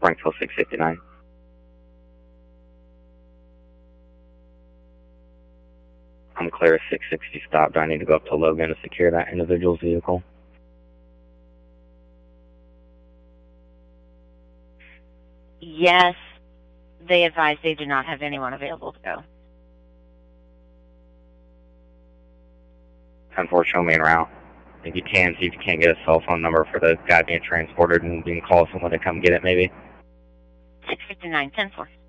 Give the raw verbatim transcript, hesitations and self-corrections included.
Springfield six fifty-nine. I'm clear of six sixty stop. Do I need to go up to Logan to secure that individual's vehicle? Yes, they advise they do not have anyone available to go. ten four, show me en route. If you can, see if you can't get a cell phone number for the guy being transported and you can call someone to come get it maybe. six fifty-nine, ten four.